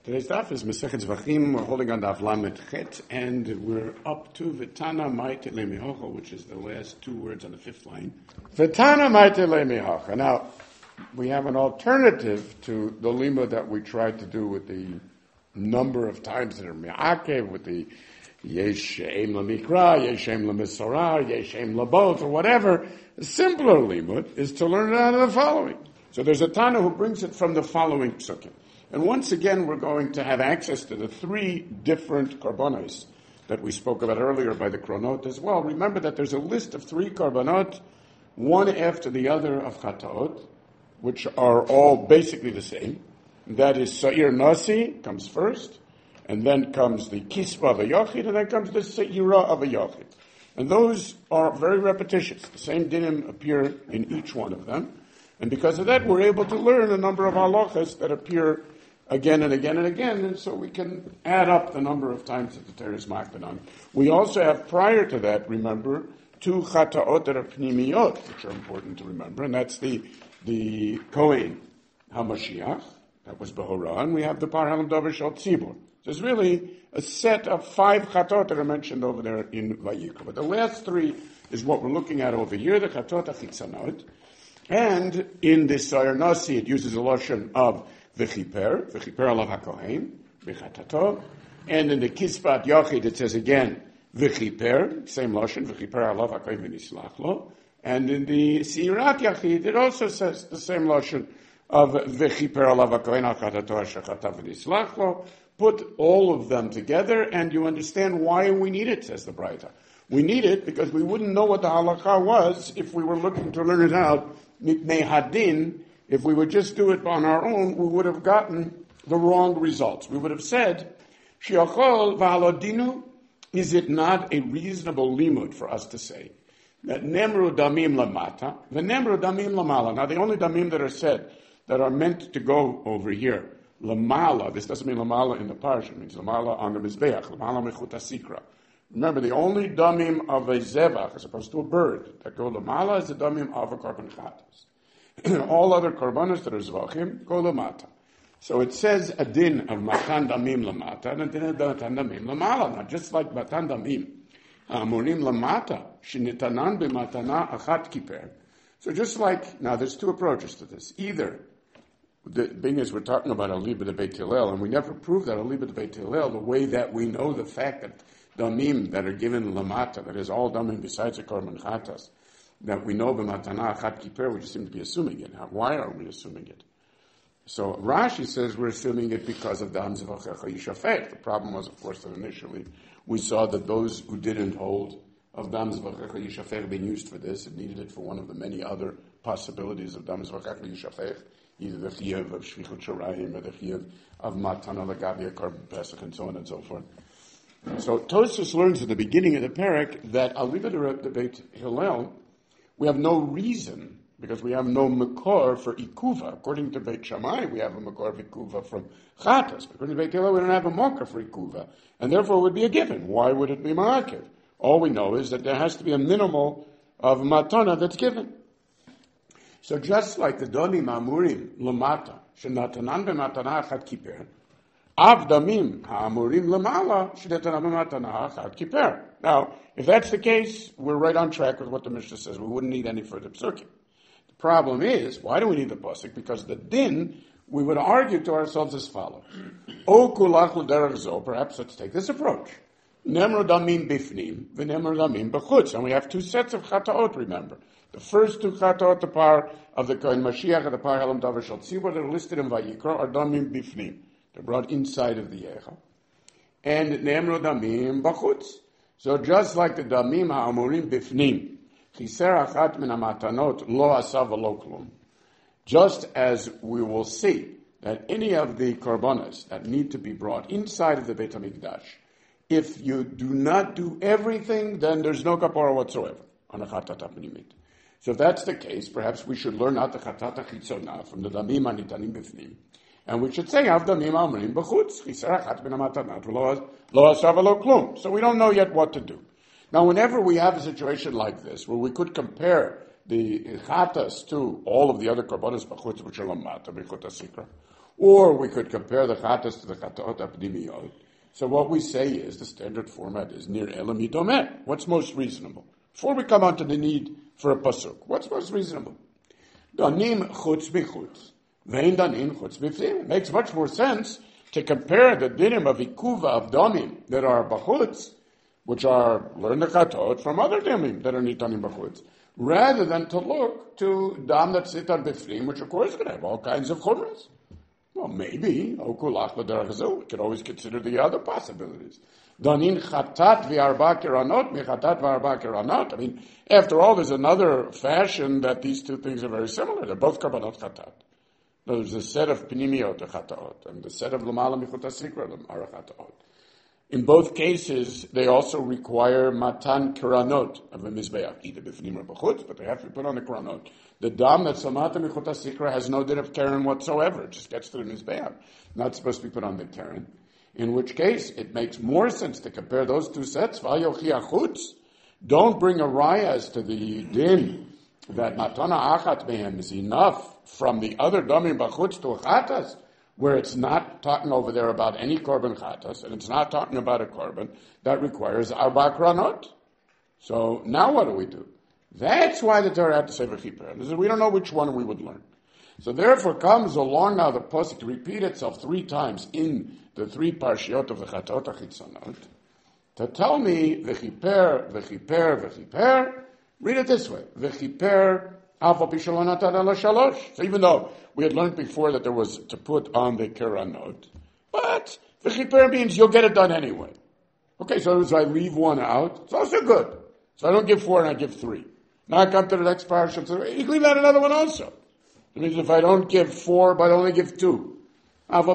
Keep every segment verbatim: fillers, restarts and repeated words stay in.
Today's daf is Masechet Zvachim. We're holding on daf Lamed Chet, and we're up to V'tana Maite Le'mihocha, which is the last two words on the fifth line. V'tana Maite Le'mihocha. Now, we have an alternative to the lima that we tried to do with the number of times that are me'akev, with the yesh em lemikra, yesh em lemesorah, yesh em lebot, or whatever. A simpler limud is to learn it out of the following. So there's a Tana who brings it from the following psukim. And once again, we're going to have access to the three different karbonos that we spoke about earlier by the Kronot as well. Remember that there's a list of three karbonot, one after the other of chataot, which are all basically the same. That is Sa'ir Nasi comes first, and then comes the Kispa of a Yochid, and then comes the Sa'ira of a Yochid. And those are very repetitious. The same dinim appear in each one of them. And because of that, we're able to learn a number of halachas that appear again and again and again, and so we can add up the number of times that the Torah is makbid on. We also have, prior to that, remember, two chataot that are pnimiyot, which are important to remember, and that's the the Kohen HaMashiach, that was Behorah, and we have the Par Halam Dover Shal Tzibur. There's really a set of five chatot that are mentioned over there in Vayikra. But the last three is what we're looking at over here, the chatot achitzanot. And in the Sa'ir Nasi, it uses a lotion of v'chiper, v'chiper alav hakohen, v'chatato. And in the Kispat Yochid, it says again, v'chiper, same lotion, v'chiper alav hakohen v'nislach lo. And in the Sirat Yachid, it also says the same lotion of v'chiper alav hakohen al-chatato ha'shachatav v'nislach lo. Put all of them together, and you understand why we need it, says the Braita. We need it because we wouldn't know what the halakha was if we were looking to learn it out, mitnei hadin. If we would just do it on our own, we would have gotten the wrong results. We would have said, shiachol v'halodinu, is it not a reasonable limud for us to say that nemru damim lamata, the nemru damim lamala. Now the only damim that are said that are meant to go over here, lamala, this doesn't mean lamala in the parsha, it means lamala on the mizbeach, lamala mechut hasikra. Remember, the only damim of a zevach, as opposed to a bird, that go lamala is the damim of a korban chatas. All other korbanos that are zvachim go lamata. So it says a din of matan damim lamata and a din of matan damim lamala. Now, just like matan damim, amurim lamata, shinitanan b'matana achat kiper. So just like, now there's two approaches to this. Either, the thing is, we're talking about Aliba de Beit Hillel, and we never proved that Aliba de Beit Hillel, the way that we know the fact that damim that are given lamata, that is all damim besides the korban chatas, that we know b'matana achat kiper, we just seem to be assuming it. Now, why are we assuming it? So Rashi says we're assuming it because of the hamzavachecha yishafech. The problem was, of course, that initially we saw that those who didn't hold of hamzavachecha yishafech being used for this and needed it for one of the many other possibilities of hamzavachecha yishafech, either the chiyuv of shvichut shorayim or the chiyuv of matana lagabi korban pesach and so on and so forth. So Tosfos learns at the beginning of the parak that Aliba de Beit Hillel, we have no reason, because we have no makor for ikuva. According to Beit Shammai, we have a makor of ikuva from chatas. According to Beit Hillel, we don't have a makor for ikuva, and therefore it would be a given. Why would it be ma'akev? All we know is that there has to be a minimal of matana that's given. So just like the donim amurim lamata, shenatanan b'matana achat kiper, av damim ha'amurim lamala, shenatanan b'matana achat kiper. Now, if that's the case, we're right on track with what the Mishnah says. We wouldn't need any further psukim. The problem is, why do we need the pasuk? Because the din, we would argue to ourselves as follows. O kulach l'derech zo, perhaps let's take this approach. Nemru damim bifnim, v'nemru damim b'chutz. And we have two sets of chataot, remember. The first two chataot, the par of the Kohen Mashiach and the par halam davar shal tzibur, that are listed in Vayikra, are damim bifnim. They're brought inside of the yecha. And nemru damim b'chutz. So just like the damim ha'amurim bifnim, chiser achat min ha'matanot lo asav v'lo klum. Just as we will see that any of the korbanos that need to be brought inside of the Beit HaMikdash, if you do not do everything, then there's no kapara whatsoever on a chatat ha'pnimit. So if that's the case, perhaps we should learn out the chatat ha'chitzonah from the damim ha'nitanim bifnim. And we should say, Av damim amrim b'chutz, chiser achat min ha'matanot lo asav v'lo klum. So we don't know yet what to do. Now, whenever we have a situation like this, where we could compare the chatas to all of the other korbanos b'chutz, which are lamata b'chut hasikra, Or we could compare the chatas to the chataot apnimiyot. So what we say is, the standard format is nir elam yidomeh. What's most reasonable? Before we come on to the need for a pasuk, what's most reasonable? Danim chutz bichutz. Vein danim chutz bifnim. It makes much more sense to compare the dinim of ikuva of damim that are bachutz, which are learn the chatot from other dinim that are nitanim bachutz, rather than to look to dam that sit on bifnim, which of course is going to have all kinds of chumras. Well, maybe okulach l'derech we could always consider the other possibilities. Danin chatat v'arba kiranot michatat v'arba kiranot. I mean, after all, there's another fashion that these two things are very similar. They're both karbanot chatat. There's a set of pinimiot chataot and the set of lamala michut hasikra are chataot. In both cases, they also require matan kiranot of a mizbeach, either b'fnim or b'chutz, but they have to be put on the kiranot. The dam that's samata michut hasikra has no din of karen whatsoever. It just gets to the mizbeach. Not supposed to be put on the karen. In which case, it makes more sense to compare those two sets. Don't bring a raya as to the din that matana achat mehem is enough from the other damim b'chutz to chatas, where it's not talking over there about any korban chatas, and it's not talking about a korban, that requires arba kranot. So now what do we do? That's why the Torah had to say v'chiper. We don't know which one we would learn. So therefore comes along now the pasuk to repeat itself three times in the three parshiot of the Chatot HaChitzonot to tell me v'chiper, v'chiper, v'chiper. Read it this way: v'chiper alpha pishalonatan ala shalosh. So even though we had learned before that there was to put on the kiranot, but v'chiper means you'll get it done anyway. Okay, so as I leave one out, it's also good. So I don't give four and I give three. Now I come to the next parsha, so you can leave out another one also. It means if I don't give four, but I only give two. No,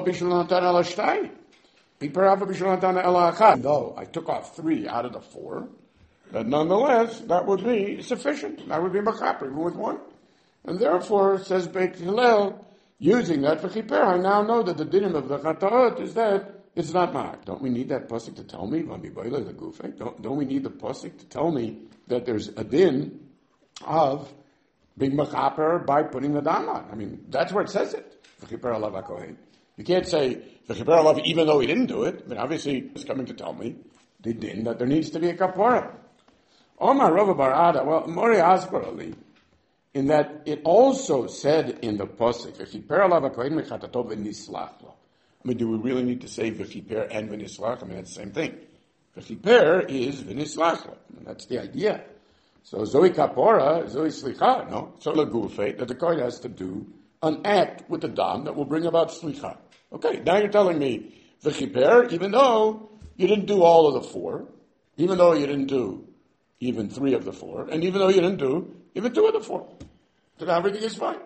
I took off three out of the four, but nonetheless, that would be sufficient. That would be machaper, even with one. And therefore, says Beit Hillel, using that for chiper, I now know that the dinim of the chataot is that it's not ma'ak. Don't we need that pasuk to tell me? Don't, don't we need the pasuk to tell me that there's a din of being machaper by putting the dam on? I mean, that's where it says it. V'chiper alav hakohen. You can't say v'chiper alav even though he didn't do it. I mean, obviously, he's coming to tell me the din that there needs to be a kapora. Omar Rava bar Ada. Well, Mori Asparali, in that it also said in the pasuk v'chiper alav hakohen mechatato v'nislach lo. I mean, do we really need to say v'chiper and v'nislach? I mean, it's the same thing. V'chiper is v'nislach lo. I mean, that's the idea. So Zoe Kapora, Zoe Slicha, no? So Lagufe, that the Kohen has to do an act with the Dam that will bring about Slicha. Okay, now you're telling me, V'chiper, even though you didn't do all of the four, even though you didn't do even three of the four, and even though you didn't do even two of the four, so now everything is fine.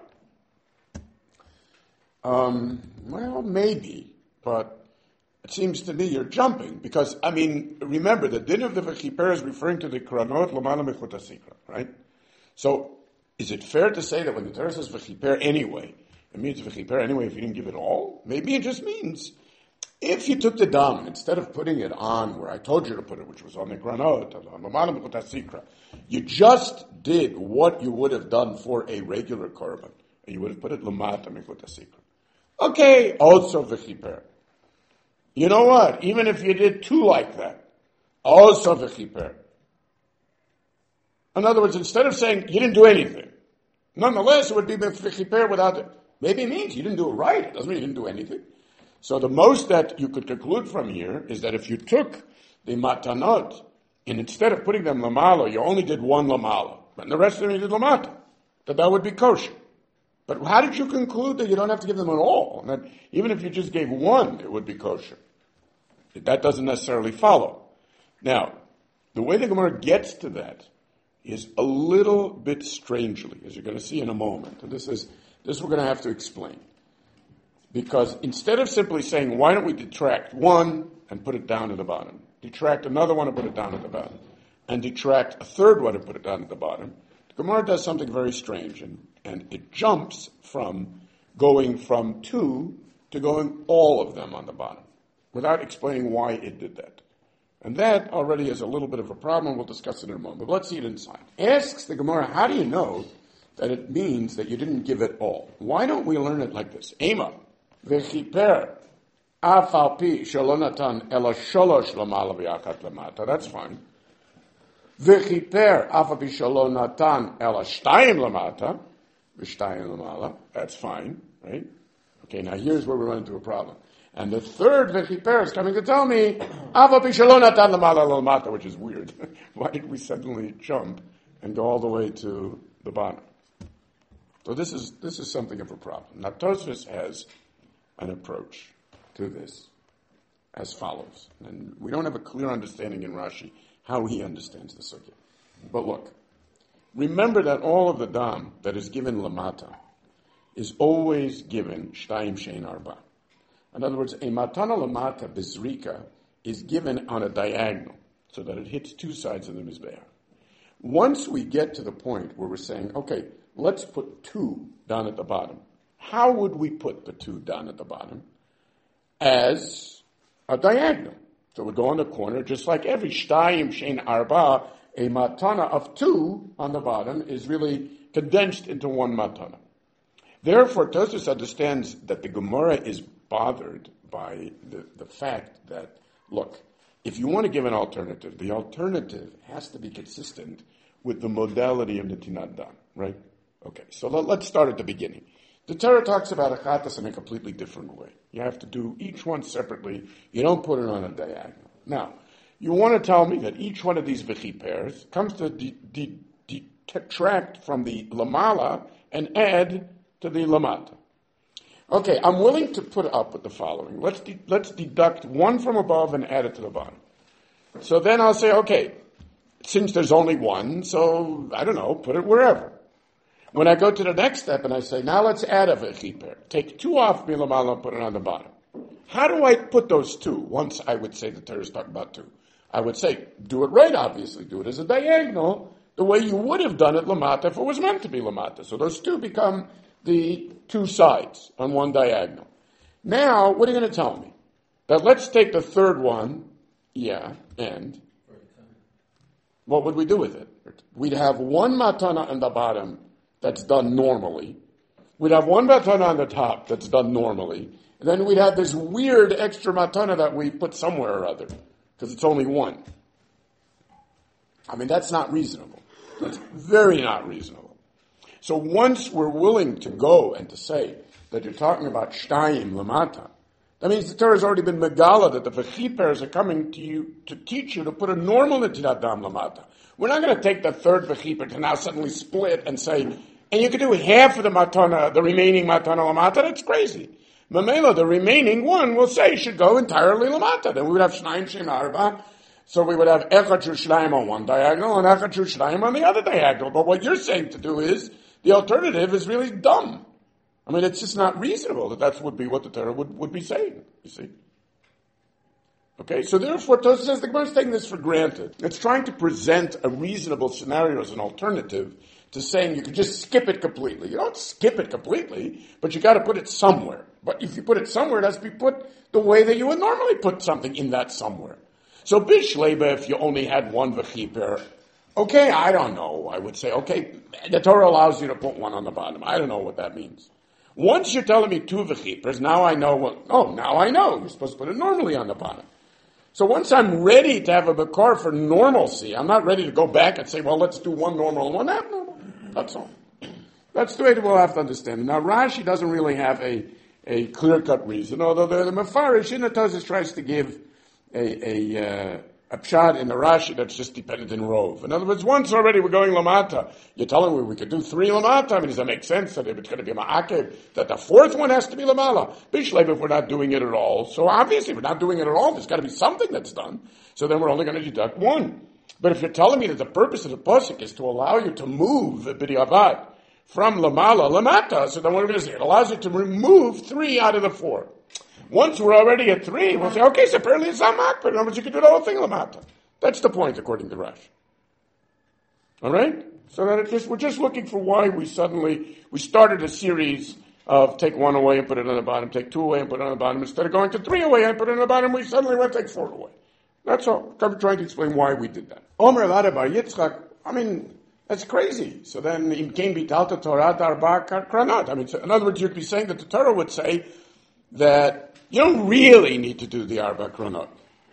Um, well, maybe, but it seems to me you're jumping, because, I mean, remember, the din of the v'chiper is referring to the kranot l'mala mechut hasikra, right? So, is it fair to say that when the Torah says v'chiper anyway, it means v'chiper anyway if you didn't give it all? Maybe it just means, if you took the dam, instead of putting it on where I told you to put it, which was on the kranot, on l'mala mechut hasikra, you just did what you would have done for a regular korban, and you would have put it l'mata mechut hasikra. Okay, also v'chiper. You know what? Even if you did two like that, also v'chiper. In other words, instead of saying you didn't do anything, nonetheless it would be v'chiper without it. Maybe it means you didn't do it right. It doesn't mean you didn't do anything. So the most that you could conclude from here is that if you took the matanot and instead of putting them lamalo, you only did one lamalo, but the rest of them you did lamata, that that would be kosher. But how did you conclude that you don't have to give them at all? And that even if you just gave one, it would be kosher? That doesn't necessarily follow. Now, the way the Gemara gets to that is a little bit strangely, as you're going to see in a moment. And this is this we're going to have to explain. Because instead of simply saying, why don't we detract one and put it down at the bottom, detract another one and put it down at the bottom, and detract a third one and put it down at the bottom, the Gemara does something very strange, and, and it jumps from going from two to going all of them on the bottom, without explaining why it did that. And that already is a little bit of a problem. We'll discuss it in a moment. But let's see it inside. Asks the Gemara, how do you know that it means that you didn't give it all? Why don't we learn it like this? Ema, V'chiper af al pi shelo natan ela sholosh lamala v'yachat lamata. That's fine. V'chiper af al pi shelo natan ela shtayim lamata v'shtayim lamala. That's fine, right? Okay, now here's where we run into a problem. And the third v'chiper is coming to tell me af al pi shelo natan lamala lamata, which is weird. Why did we suddenly jump and go all the way to the bottom? So this is this is something of a problem. Now Tosfos has an approach to this as follows. And we don't have a clear understanding in Rashi how he understands the sugya. But look, remember that all of the dam that is given lamata is always given shtayim shein arba. In other words, a matana lamata bizrika is given on a diagonal so that it hits two sides of the mizbeach. Once we get to the point where we're saying, okay, let's put two down at the bottom, how would we put the two down at the bottom? As a diagonal. So we go on the corner, just like every shtayim shein arba, a matana of two on the bottom is really condensed into one matana. Therefore, Tosfos understands that the Gemara is bothered by the, the fact that, look, if you want to give an alternative, the alternative has to be consistent with the modality of Netinat Dam, right? Okay, so let, let's start at the beginning. The Torah talks about achatas in a completely different way. You have to do each one separately. You don't put it on a diagonal. Now, you want to tell me that each one of these v'chipers comes to de- de- de- detract from the lamala and add to the lamata. Okay, I'm willing to put up with the following. Let's de- let's deduct one from above and add it to the bottom. So then I'll say, okay, since there's only one, so I don't know, put it wherever. When I go to the next step and I say, now let's add a v'chiper. Take two off milamala and put it on the bottom. How do I put those two? Once I would say the Torah is talking about two. I would say, do it right, obviously. Do it as a diagonal, the way you would have done it lamata if it was meant to be lamata. So those two become the two sides on one diagonal. Now, what are you going to tell me? That let's take the third one, yeah, and what would we do with it? We'd have one matana on the bottom that's done normally. We'd have one matana on the top that's done normally. And then we'd have this weird extra matana that we put somewhere or other, because it's only one. I mean, that's not reasonable. That's very not reasonable. So once we're willing to go and to say that you're talking about shtayim lamata, that means the Torah has already been megala that the v'chipers are coming to you to teach you to put a normal netilat dam lamata. We're not going to take the third v'chiper to now suddenly split and say, and you could do half of the matana, the remaining matana lamata. That's crazy. Mamela, the remaining one, will say should go entirely lamata. Then we would have shnayim shein arba. So we would have echad shushnayim on one diagonal and echad shushnayim on the other diagonal. But what you're saying to do is the alternative is really dumb. I mean, it's just not reasonable that that would be what the Torah would, would be saying. You see. Okay, so therefore, Tosfos says the Gemara is taking this for granted. It's trying to present a reasonable scenario as an alternative to saying you can just skip it completely. You don't skip it completely, but you got to put it somewhere. But if you put it somewhere, it has to be put the way that you would normally put something in that somewhere. So bishleba, if you only had one v'chiper, okay, I don't know. I would say, okay, the Torah allows you to put one on the bottom. I don't know what that means. Once you're telling me two v'chipers, now I know what, oh, now I know. You're supposed to put it normally on the bottom. So once I'm ready to have a bakar for normalcy, I'm not ready to go back and say, well, let's do one normal and one abnormal. That's all. That's the way we'll have to understand it. Now, Rashi doesn't really have a, a clear-cut reason, although the, the Mefarish in the Tosfos tries to give a, a, uh, a pshat in the Rashi that's just dependent in Rov. In other words, once already we're going Lamata. You're telling me we could do three Lamata? I mean, does that make sense that if it's going to be Ma'akev, that the fourth one has to be Lamala? Bishlev, if we're not doing it at all. So obviously, if we're not doing it at all, there's got to be something that's done. So then we're only going to deduct one. But if you're telling me that the purpose of the Pasuk is to allow you to move the B'diavad from Lamala, Lamata, so then what are we going to say? It allows you to remove three out of the four. Once we're already at three, we'll say, okay, so apparently it's Amak, but in other words, you can do the whole thing Lamata. That's the point, according to Rashi. All right? So that it's just, we're just looking for why we suddenly, we started a series of take one away and put it on the bottom, take two away and put it on the bottom. Instead of going to three away and put it on the bottom, we suddenly went to take four away. That's all. I'm trying to explain why we did that. Omer Bar Yitzchak, I mean, that's crazy. So then, in Kain Bitalta Torah Darba Kranat. I mean, so in other words, you'd be saying that the Torah would say, that you don't really need to do the Arba Kronot.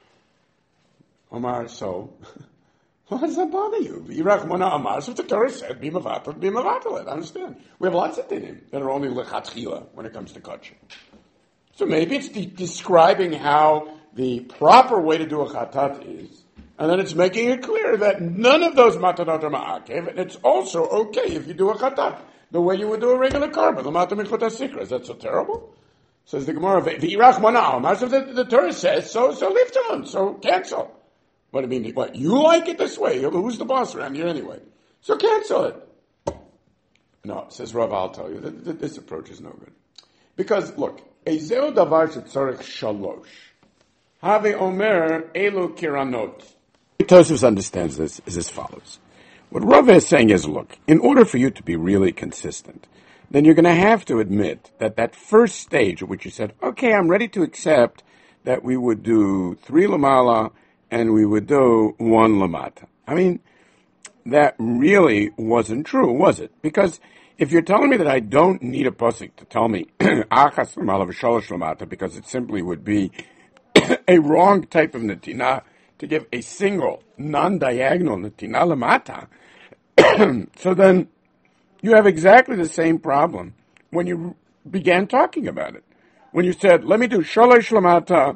Omar, so, why does that bother you? Yirach Mona Amar, so the Torah said, be Mavatal, be Mavatal. I understand. We have lots of dinim that are only Lechatchila when it comes to Kachim. So maybe it's de- describing how the proper way to do a Chatat is, and then it's making it clear that none of those Matanot are Ma'akev, and it's also okay if you do a Chatat the way you would do a regular Karban, the Matam Michot HaSikra. Is that so terrible? Says the Gemara, V'irach Mona Amar, so the, the Torah says, so, so leave to him, so cancel. What do you mean? What, you like it this way? Who's the boss around here anyway? So cancel it. No, says Rav, I'll tell you, that, that this approach is no good. Because, look, Ezeo davar shetzorech shalosh. Have omer elu kiranot. Tosfos understands this is as follows. What Rav is saying is, look, in order for you to be really consistent, then you're going to have to admit that that first stage at which you said, okay, I'm ready to accept that we would do three lamala and we would do one lamata. I mean, that really wasn't true, was it? Because if you're telling me that I don't need a pasuk to tell me achas lamala v'shalosh lamata, because it simply would be a wrong type of netina to give a single non-diagonal netina lamata, so then you have exactly the same problem when you began talking about it. When you said, let me do shalosh lamata,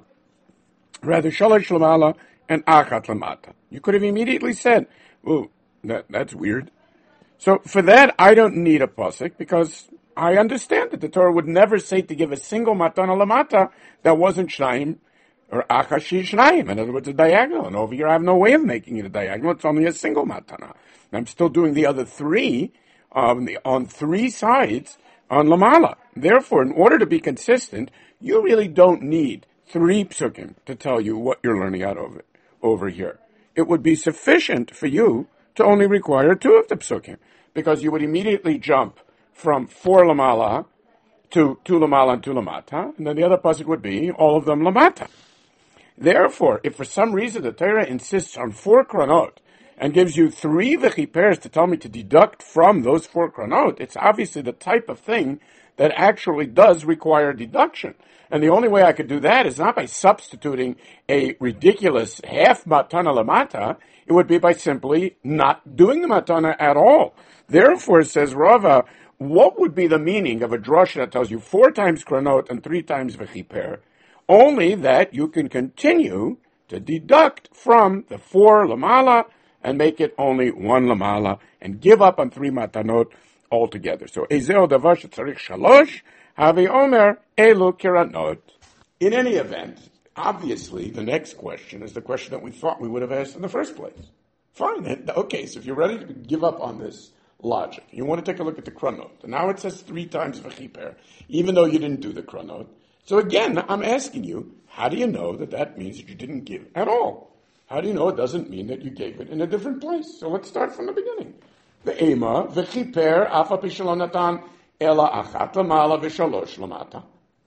rather shalosh lamala, and achat lamata. You could have immediately said, "Oh, that that's weird." So for that, I don't need a pasuk because I understand that the Torah would never say to give a single matana lamata that wasn't shnayim or achashi shnayim. In other words, a diagonal. And over here, I have no way of making it a diagonal. It's only a single matana. And I'm still doing the other three um, the, on three sides on lamala. Therefore, in order to be consistent, you really don't need three psukim to tell you what you're learning out of it. Over here, it would be sufficient for you to only require two of the psukim, because you would immediately jump from four lamala to two lamala and two lamata, and then the other pasuk would be all of them lamata. Therefore, if for some reason the Torah insists on four kronot and gives you three v'chipers to tell me to deduct from those four kronot, it's obviously the type of thing that actually does require deduction. And the only way I could do that is not by substituting a ridiculous half matana lamata. It would be by simply not doing the matana at all. Therefore, says Rava, what would be the meaning of a drasha that tells you four times kronot and three times v'chiper? Only that you can continue to deduct from the four lamala and make it only one lamala and give up on three matanot altogether. So, ezeo davar shetzarich shalosh, havi omer elu kiranot. In any event, obviously, the next question is the question that we thought we would have asked in the first place. Fine. Okay, so if you're ready to give up on this logic, you want to take a look at the kronot. And now it says three times v'chiper, even though you didn't do the kronot. So again, I'm asking you, how do you know that that means that you didn't give at all? How do you know it doesn't mean that you gave it in a different place? So let's start from the beginning. The ema v'chiper afa pishalonatan ela achat lamala v'shalosh lamata.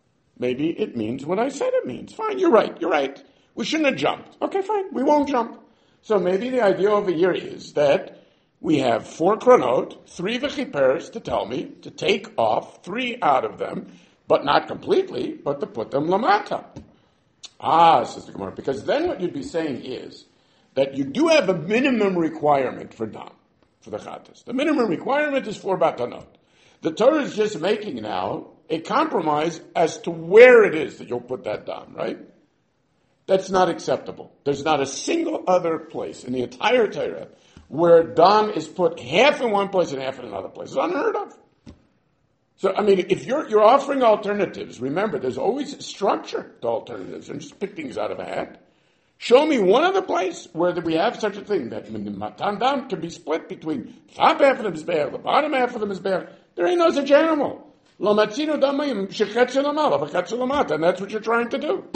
Maybe it means what I said it means. Fine, you're right, you're right. We shouldn't have jumped. Okay, fine, we won't jump. So maybe the idea over here is that we have four kronot, three v'chipers to tell me to take off three out of them, but not completely, but to put them lamata. Ah, says the Gemara, because then what you'd be saying is that you do have a minimum requirement for dam, for the chatas. The minimum requirement is four batanot. The Torah is just making now a compromise as to where it is that you'll put that dam, right? That's not acceptable. There's not a single other place in the entire Torah where dam is put half in one place and half in another place. It's unheard of. So, I mean, if you're you're offering alternatives, remember, there's always structure to alternatives, and just pick things out of a hat. Show me one other place where we have such a thing, that the matan dam can be split between the top half of the mizbeach, the bottom half of the mizbeach. There ain't no such animal. Lo matzino damayim shechetze lamala v'chetze lamata, and that's what you're trying to do.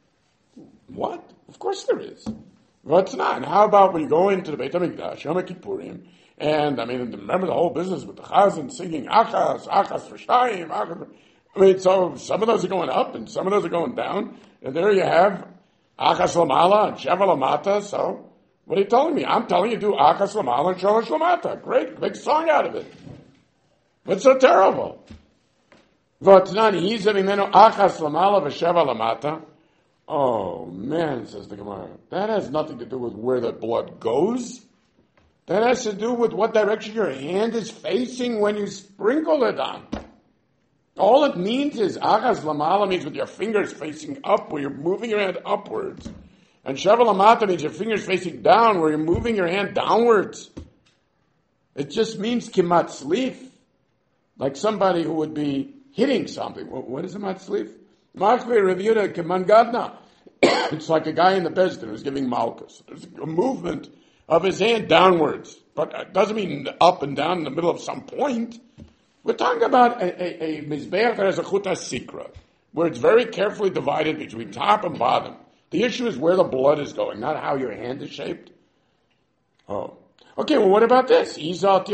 What? Of course there is. What's not? And how about when you go into the Beit HaMikdash, Yom Kippurim, and, I mean, remember the whole business with the chazan singing achas, achas v'shtayim, achas. I mean, so some of those are going up and some of those are going down. And there you have achas lamala and sheva lamata. So, what are you telling me? I'm telling you do achas lamala and shalosh lamata. Great, big song out of it. What's so terrible? V'atnani hiza mimeno achas lamala v'sheva lamata. Oh man, says the Gemara, that has nothing to do with where the blood goes. That has to do with what direction your hand is facing when you sprinkle it on. All it means is, achas lamala means with your fingers facing up, where you're moving your hand upwards. And sheva lamata means your fingers facing down, where you're moving your hand downwards. It just means kimatzlif, like somebody who would be hitting something. What is a matzlif? Machve reviewed kemangadna. It's like a guy in the Bezdin who's giving malchus. There's a movement of his hand downwards, but it doesn't mean up and down in the middle of some point. We're talking about a, a, a mizbeach that has a chuta sikra, where it's very carefully divided between top and bottom. The issue is where the blood is going, not how your hand is shaped. Oh. Okay, well what about this? Is it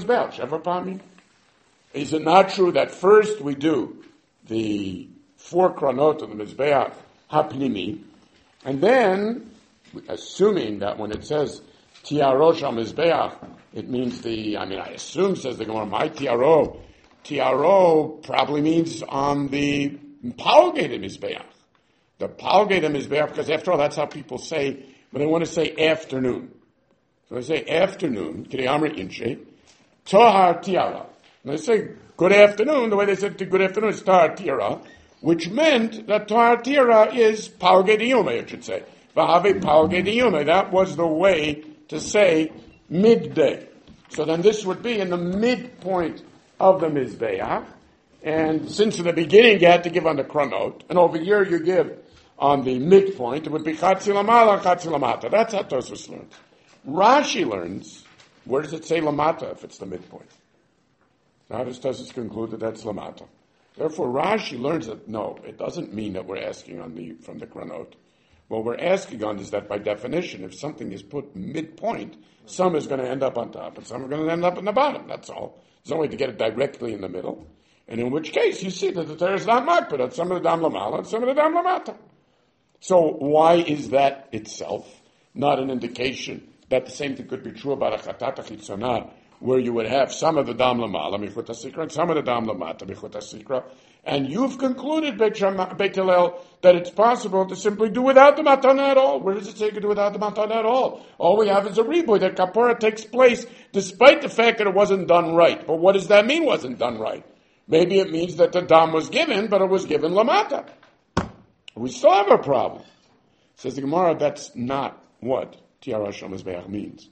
not true that first we do the four kranot of the mizbeach hapnimi, and then, assuming that when it says tiarosh mizbeach, it means the, I mean, I assume, says the Gemara, my tiaro, tiaro probably means on the palgate mizbeach. The palgate mizbeach, because after all, that's how people say, when they want to say afternoon. So they say afternoon, kiriyamri inche, tohar tiara. And they say good afternoon, the way they said good afternoon is tohar tiara, which meant that tohar tiara is palgate diyume, it should say. V'have palgate diyume. That was the way to say midday. So then this would be in the midpoint of the Mizbeach. And since in the beginning you had to give on the kronot, and over here you give on the midpoint, it would be chatzi lamala, chatzi lamata. That's how Tosfos learns. Rashi learns, where does it say lamata if it's the midpoint? So how does Tosfos conclude that that's lamata? Therefore Rashi learns that no, it doesn't mean that we're asking on the from the kronot. What we're asking on is that by definition, if something is put midpoint, some is going to end up on top and some are going to end up in the bottom. That's all. There's no way to get it directly in the middle. And in which case, you see that the Torah is not makbid on some of the dam lamala and some of the dam lamata. So why is that itself not an indication that the same thing could be true about a chatata chitzonah, where you would have some of the dam lamala, michut hasikra, and some of the dam lamata, michut hasikra, and you've concluded, Beit Hillel, that it's possible to simply do without the matana at all. Where does it say you can do without the matana at all? All we have is a riboy, that kapora takes place despite the fact that it wasn't done right. But what does that mean, wasn't done right? Maybe it means that the dam was given, but it was given lamata. We still have a problem. Says the Gemara, that's not what Tiara Shel Mizbeach means.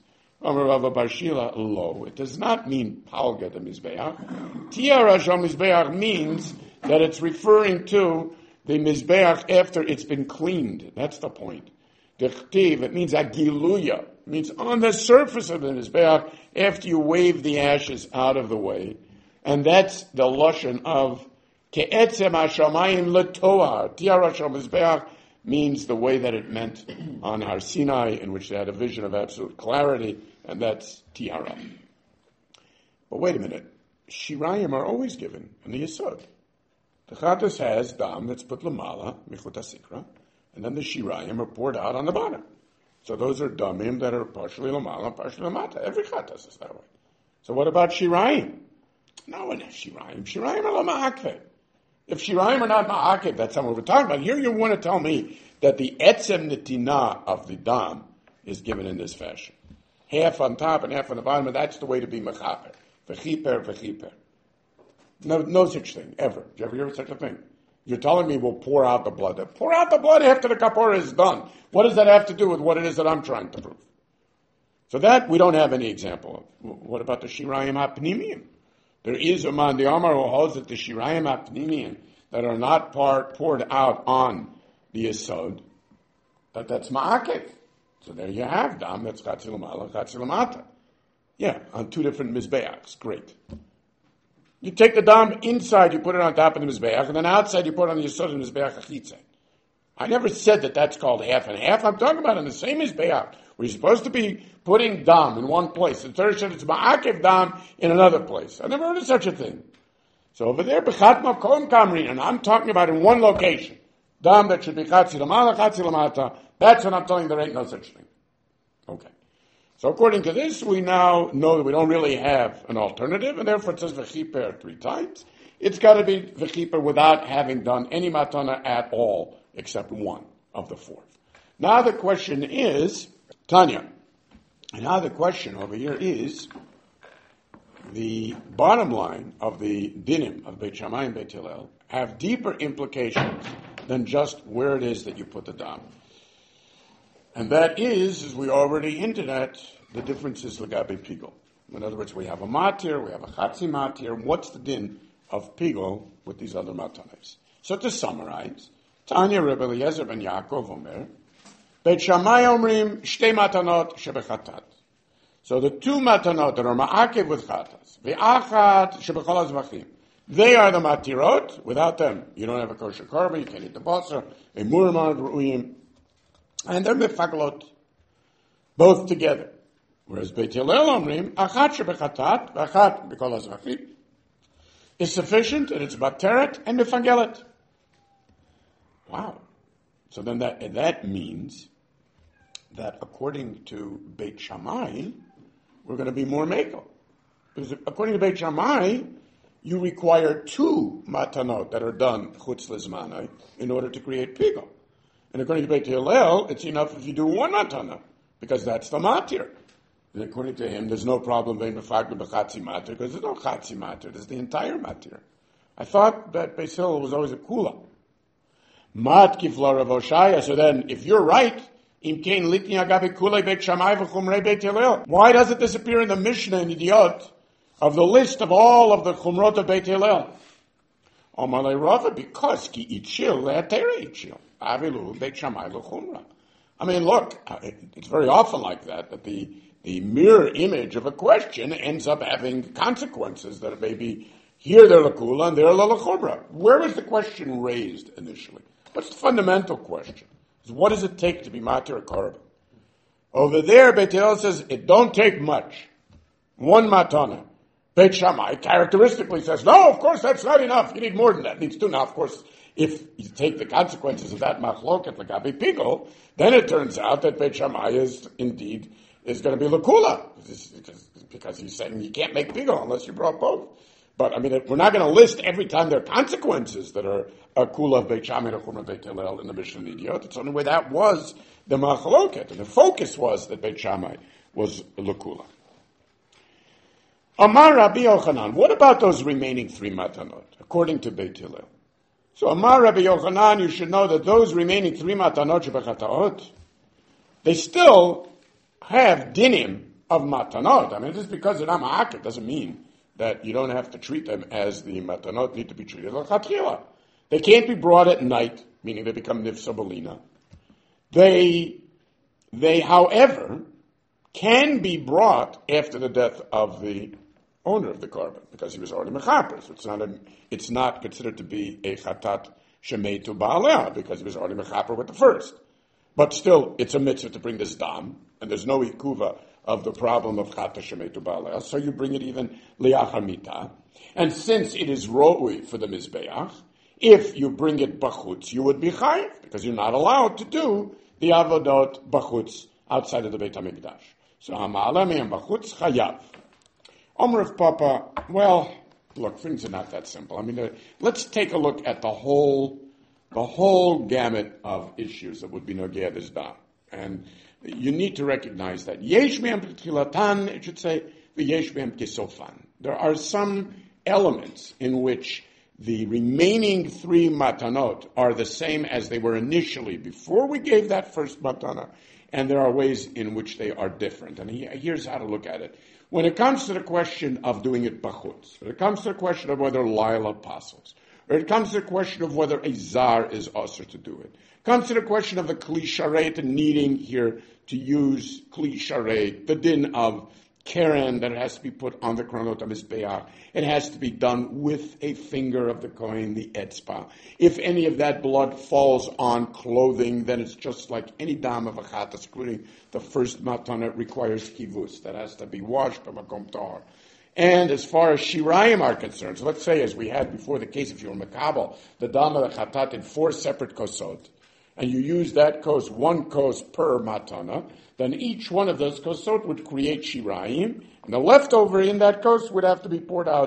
It does not mean palga the Mizbeach. Tiara Shel Mizbeach means that it's referring to the Mizbeach after it's been cleaned. That's the point. Dechtiv, it means agiluya. It means on the surface of the Mizbeach after you wave the ashes out of the way. And that's the lashon of ke'etzem hashamayim letoar. Tiara Shel Mizbeach means the way that it meant on Har Sinai, in which they had a vision of absolute clarity, and that's tiara. But wait a minute. Shirayim are always given in the Yesod. The Chattas has dam that's put lamala, michut hasikra, and then the shirayim are poured out on the bottom. So those are damim that are partially lamala, partially lamata. Every Chattas is that way. So what about shirayim? No, it is shirayim. Shirayim are lama'akve. If shirayim are not ma'akev, that's not what we're talking about. Here you want to tell me that the etzem netina of the dam is given in this fashion. Half on top and half on the bottom, and that's the way to be mechaper. V'chiper, v'chiper. No, no such thing, ever. Did you ever hear of such a thing? You're telling me we'll pour out the blood. Pour out the blood after the kapora is done. What does that have to do with what it is that I'm trying to prove? So that we don't have any example of. What about the shirayim hapnimiyim? There is a man, the Amar who holds that the shirayim hapnimiyim that are not part, poured out on the yesod, that that's ma'akev. So there you have dam, that's chatzi lamala, chatzi lamata. Yeah, on two different mizbeachs. Great. You take the dam inside, you put it on top of the mizbeach, and then outside you put it on the yesod of the mizbeach achitze. I never said that that's called half and half. I'm talking about in the same mizbeach, where you're supposed to be putting dam in one place. The Torah said it's ma'akev dam in another place. I never heard of such a thing. So over there, b'chat makom kamrin, and I'm talking about in one location. Dam that should be chatzi lamala, chatzi lamata. That's what I'm telling you, there ain't no such thing. Okay. So according to this, we now know that we don't really have an alternative, and therefore it says v'chiper three times. it's got to be v'chiper without having done any matana at all, except one of the four. Now the question is, Tanya, and now the question over here is, the bottom line of the dinim of Beit Shammai and Beit Hillel have deeper implications than just where it is that you put the dam. And that is, as we already hinted at, the differences legabe pigol. In other words, we have a matir, we have a chatzi matir. What's the din of pigol with these other matanes? So to summarize, Tanya Rebbe Eliezer ben Yaakov Omer, Beit Shammai Omrim shtei matanot shebechatat. So the two matanot that are ma'akev with chatas, ve'achat shebechol hazvachim, they are the matirot. Without them, you don't have a kosher korban, you can't eat the basar, a murmad ru'im, and they're mefaglot, both together. Whereas Beit Hillel Omrim, achat shebechatat, ve'achat bechol hazvachim, is sufficient, and it's bateret and mefagelet. Wow. So then that that means that according to Beit Shammai, we're going to be more mekel. Because according to Beit Shammai, you require two matanot that are done chutz lizmanai in order to create pigol. And according to Beit Hillel, it's enough if you do one matana, because that's the matir. And according to him, there's no problem being mefagel b'chatzi matir, because there's no chatzi matir, there's the entire matir. I thought that Beit Hillel was always a kula. Mat kifla Rav Oshaya. So then, if you're right, im kein litni agabe kulei Beit Shammai v'chumrei Beit Hillel. Why does it disappear in the Mishnah in Idiot of the list of all of the chumrot of Beit Hillel? Omalei Rava, because ki itchil le'atera itchil avilu Beit Shammai l'chumra. I mean, look, it's very often like that that the the mirror image of a question ends up having consequences that maybe here they're l'kula and there l'chumra. Where was the question raised initially? What's the fundamental question? Is what does it take to be matir a korban? Over there, Beit Hillel says it don't take much. One matana. Beit Shammai characteristically says, no, of course that's not enough. You need more than that. It needs two. Now, of course, if you take the consequences of that machloket l'gabe pigol, then it turns out that Beit Shammai is indeed is going to be l'kula, because, because he's saying you can't make pigol unless you brought both. But, I mean, we're not going to list every time there are consequences that are a kula of Beit Shammai and a chumra Beit Hillel in the Mishnah Idiot. It's the only way that was the machloket. And the focus was that Beit Shammai was l'kula. Amar Rabbi Yochanan. What about those remaining three matanot, according to Beit Hillel? So Amar Rabbi Yochanan, you should know that those remaining three matanot shebechataot, they still have dinim of matanot. I mean, just because they're not ma'aked doesn't mean that you don't have to treat them as the matanot need to be treated l'chatchila. They can't be brought at night, meaning they become nifsa balina. They, they, however, can be brought after the death of the owner of the korban, because he was already mechaper. So it's not a, it's not considered to be a chatat shemeitu ba'aleh, because he was already mechaper with the first. But still, it's a mitzvah to bring this dam, and there's no ikuva of the problem of chata shemetu ba'aleh, so you bring it even liachar mita. And since it is ro'ui for the mizbeach, if you bring it bachutz, you would be chayiv, because you're not allowed to do the avodot bachutz outside of the Beit HaMikdash. So ha'ma'aleh and bachutz chayav. Omer of Papa, well, look, things are not that simple. I mean, uh, let's take a look at the whole, the whole gamut of issues that would be nogeh this dam. And you need to recognize that yesh me'em b'tchilatan, it should say, v'yesh me'em kesofan. There are some elements in which the remaining three matanot are the same as they were initially before we gave that first matana, and there are ways in which they are different. And he, here's how to look at it. When it comes to the question of doing it bachutz, when it comes to the question of whether Lila apostles, or it comes to the question of whether a zar is usher to do it, it comes to the question of the kli sharet and needing here to use kli sharet, the din of keren that has to be put on the kronot hamizbeach. It has to be done with a finger of the kohen, the etzba. If any of that blood falls on clothing, then it's just like any dam of a chatas, including the first matana requires kivus. That has to be washed by makom tahor. And as far as shirayim are concerned, so let's say as we had before the case, if you were makabel, the dam of the chatat in four separate kosot, and you use that kos, one kos per matana, then each one of those kosot would create shirayim, and the leftover in that kos would have to be poured out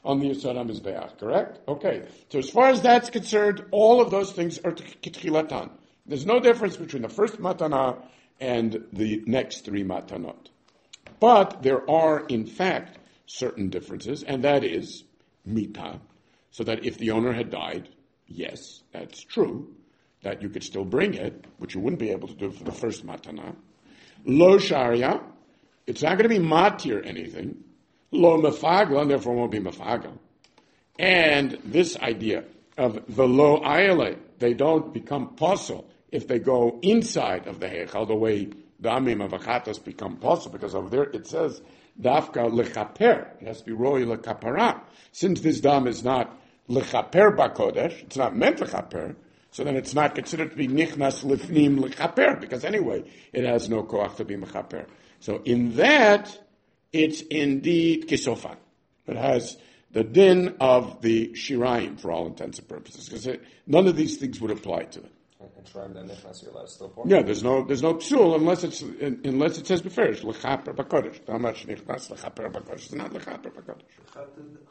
on the Yisod HaMizbeach, correct? Okay. So as far as that's concerned, all of those things are Kitchilatan. There's no difference between the first matana and the next three matanot. But there are, in fact, certain differences, and that is mita, so that if the owner had died, yes, that's true, that you could still bring it, which you wouldn't be able to do for the first matana. Lo sharia, it's not going to be matir anything. Lo mefagla, and therefore won't be mefagla. And this idea of the lo ayale, they don't become possible if they go inside of the heichal, the way the amim of achatas become possible, because over there it says dafka lechaper. It has to be roi lekapara. Since this dam is not lechaper bakodesh, it's not meant lechaper, so then it's not considered to be nichnas lifnim lechaper, because anyway it has no koach to be mechaper. So in that, it's indeed kisofan. It has the din of the shirayim for all intents and purposes, because none of these things would apply to it. Yeah, there's no there's no psul unless it's unless it says beferish lechaper bakodesh. How much nichnas lechaper bakodesh? It's not lechaper bakodesh.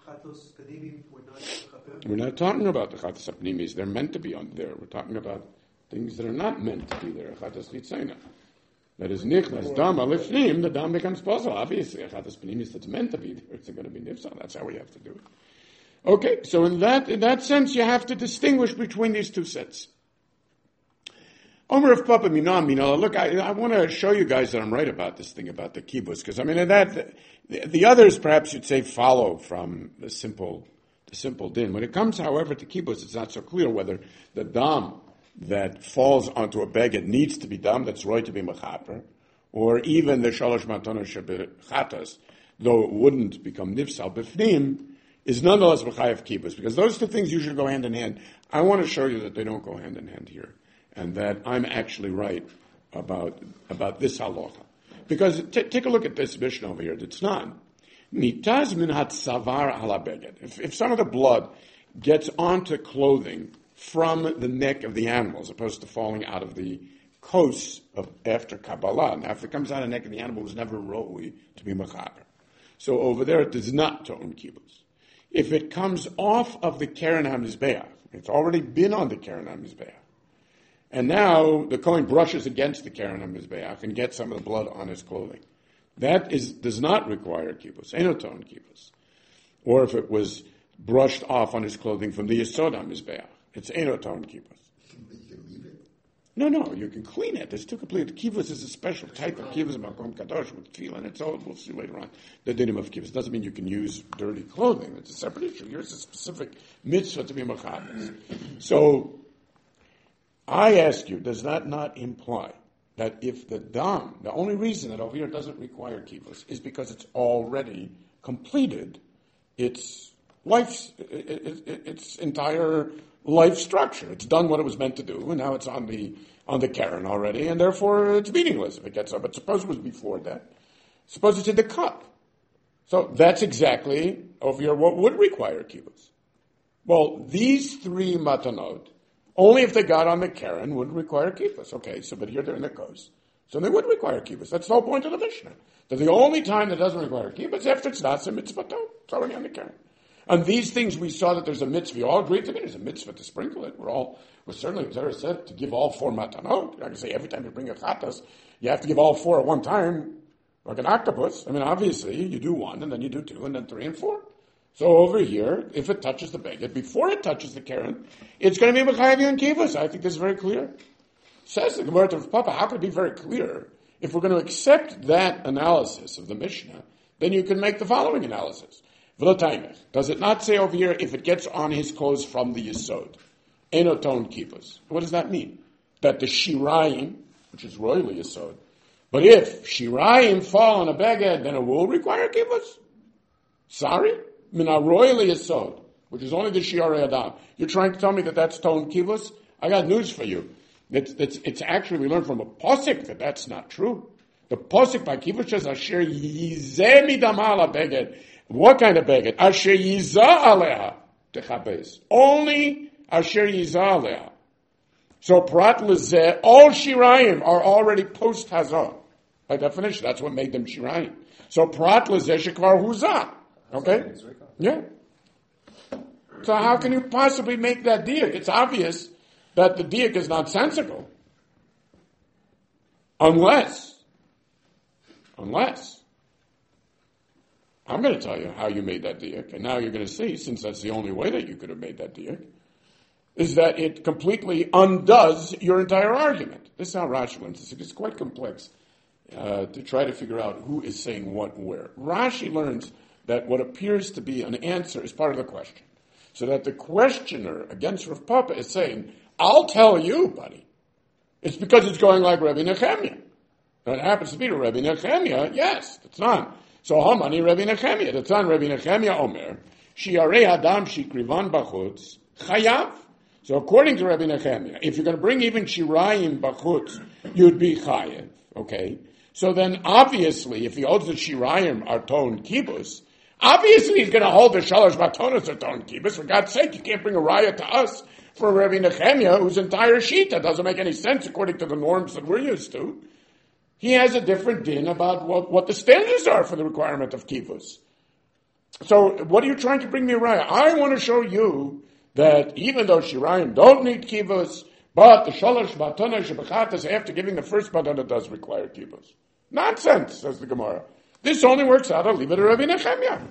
We're not talking about the chatos apnimis. They're meant to be on there. We're talking about things that are not meant to be there. Chatos chitzena. That is nichnas dam alifnim. The dam becomes possible. Obviously, a chatos apnimis that's meant to be there. It's going to be nifsal. That's how we have to do it. Okay, so in that in that sense, you have to distinguish between these two sets. Omer of Papa Minam, you know, look, I, I want to show you guys that I'm right about this thing about the kibbutz, because I mean that the, the others perhaps you'd say follow from the simple the simple din. When it comes, however, to kibbutz, it's not so clear whether the dam that falls onto a beged needs to be dam that's right to be mechaper, or even the shalosh matanos shebechatas, though it wouldn't become nifsal b'fnim, is nonetheless mechayev kibbutz, because those two things usually go hand in hand. I want to show you that they don't go hand in hand here, and that I'm actually right about about this halacha. Because t- take a look at this Mishnah over here. It's not. Nitaz min hatzavar ala beged. If if some of the blood gets onto clothing from the neck of the animal, as opposed to falling out of the kos of after Kabbalah, now if it comes out of the neck of the animal, it was never roi to be mechaper. So over there, it does not to'un kibbutz. If it comes off of the keren hamizbeach, it's already been on the keren hamizbeach, and now the Kohen brushes against the keren hamizbeach and gets some of the blood on his clothing. That is does not require kibbutz, enoton kibbutz. Or if it was brushed off on his clothing from the yesod hamizbeach, it's enoton kibbutz. No, no, you can clean it. It's too complete. Kibbutz is a special type of kibbutz, makom kadosh with tefillin. It's all we'll see later on. The dinim of kibbutz doesn't mean you can use dirty clothing. It's a separate issue. Here's a specific mitzvah to be mechaber. So I ask you, does that not imply that if the dam, the only reason that over here doesn't require kibbutz is because it's already completed its life, its entire life structure. It's done what it was meant to do, and now it's on the on the keren already, and therefore it's meaningless if it gets up. But suppose it was before that. Suppose it's in the cup. So that's exactly over here what would require kibbutz. Well, these three matanot, only if they got on the keren, would require kibbutz. Okay, so but here they're in the kos, so they would require kibbutz. That's the whole point of the Mishnah. That the only time that doesn't require kibbutz is after it's not a mitzvah. It's already on the keren. And these things we saw that there's a mitzvah. We all agreed to it. There's a mitzvah to sprinkle it. We're all, well, certainly, Zara said to give all four matanot. I can say every time you bring a chatas, you have to give all four at one time, like an octopus. I mean, obviously, you do one, and then you do two, and then three, and four. So over here, if it touches the beged, before it touches the keren, it's going to be mechayev and kibbutz. I think this is very clear. Says the Gemara of Papa, how can it be very clear? If we're going to accept that analysis of the Mishnah, then you can make the following analysis. Does it not say over here, if it gets on his clothes from the yesod? Enoton kibbutz. What does that mean? That the shirayim, which is royally yesod, but if shirayim fall on a beged, then it will require kibbutz? Sorry? Mina royally yesod, which is only the shiarei adam. You're trying to tell me that that's ton kibbutz? I got news for you. It's, it's, it's actually, we learned from a posik that that's not true. The posik by kibbutz says, Asher yizeh midam ala beged. What kind of beged? Asher yizah aleha techabez. Only asher yizah aleha. So prat lezeh, all shirayim are already post hazah. By definition, that's what made them shirayim. So prat lezeh shekvar huzah. Okay? Yeah. So how can you possibly make that diuk? It's obvious that the diuk is nonsensical. Unless, unless, I'm going to tell you how you made that diuk, and now you're going to see, since that's the only way that you could have made that diuk, is that it completely undoes your entire argument. This is how Rashi learns this. It's quite complex uh, to try to figure out who is saying what where. Rashi learns that what appears to be an answer is part of the question. So that the questioner against Rav Papa is saying, I'll tell you, buddy. It's because it's going like Rabbi Nechemia. That happens to be to Rabbi Nechemia, yes, that's not. So Hamani Rabbi Nechemia, that's not Rabbi Nechemia Omer, Shiarei Adam Shikrivan Bachutz, Chayav. So according to Rabbi Nechemia, if you're going to bring even Shirayim Bachutz, you'd be Chayav, okay? So then obviously, if he holds that Shirayim are Ton Kibbutz, obviously he's going to hold the Shalosh Batonas are Ton Kibbutz. For God's sake, you can't bring a raya to us for Rabbi Nechemia, whose entire Shita doesn't make any sense according to the norms that we're used to. He has a different din about what, what the standards are for the requirement of kibbutz. So, what are you trying to bring me a raya? I want to show you that even though Shirayim don't need kibbutz, but the Shalosh Batana Shebechatas, after giving the first Batana, does require kibbutz. Nonsense, says the Gemara. This only works out, I'll leave it to Rabbi Nechemia.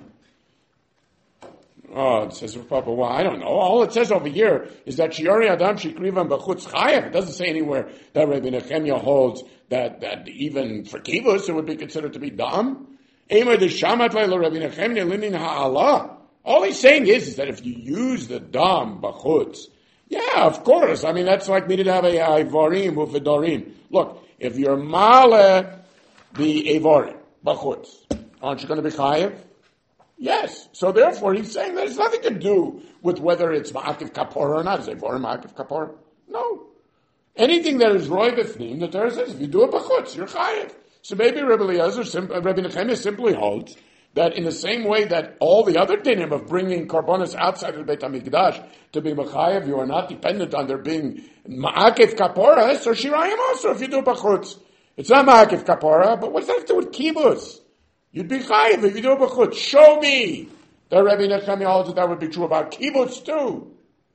Oh, it says Rav Papa, well, I don't know. All it says over here is that Shiori Adam Shikrivan Bachutz Chayav. It doesn't say anywhere that Rabbi Nechemia holds that, that even for kibbutz it would be considered to be dam. All he's saying is, is that if you use the dam bachutz, yeah, of course. I mean, that's like me to have a ivorim uvedorim. Look, if you're male the ivorim bachutz, aren't you going to be chayav? Yes. So therefore, he's saying that it's nothing to do with whether it's ma'akiv kapor or not. Is ivorim ma'akiv kapor? No. Anything that is roy b'fnim, the Torah says, if you do a bachutz, you're chayav. So maybe Rabbi Eliezer, Rabbi Nechemia simply holds that in the same way that all the other dinim of bringing karbonos outside of the Beit HaMikdash to be mechayev, you are not dependent on there being ma'akev kapora, so shirayim also if you do bachutz. It's not ma'akev kapora, but what's that to do with kibbutz? You'd be chayev if you do bachutz. Show me that Rabbi Nechemia holds that that would be true about kibbutz too.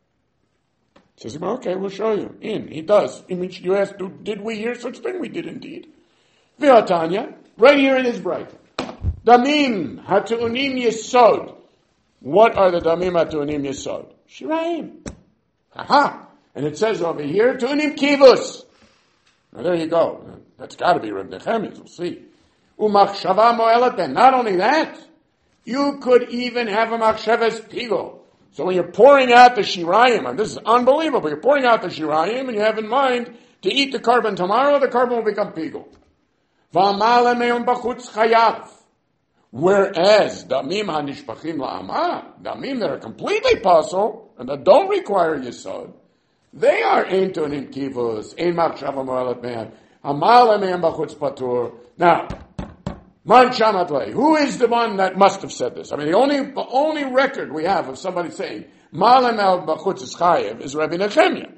Says, okay, we'll show you. In, he does. I mean, you asked, did we hear such thing? We did indeed. V'atanya, right here in his bright. Damim hatu'unim yesod. What are the damim hatu'unim yesod? Shirayim. Aha. And it says over here, tu'unim kivus. Now there you go. That's got to be Reb Nechemia. We'll see. Umachshava mo'elat ben. Not only that, you could even have a machshavas pigo. So when you're pouring out the shirayim, and this is unbelievable, you're pouring out the shirayim and you have in mind to eat the carbon tomorrow, the carbon will become pigo. V'amale me'on bachutz chayav. Whereas damim hanishpachim la'ama, damim that are completely puzzle and that don't require yesod, they are ein tunim kivus, ein machshava mo'elat me'an, amale me'on bachutz patur. Now, man shamat, who is the one that must have said this? I mean, the only the only record we have of somebody saying male me'on bachutz is chayav is Rabbi Nechemia.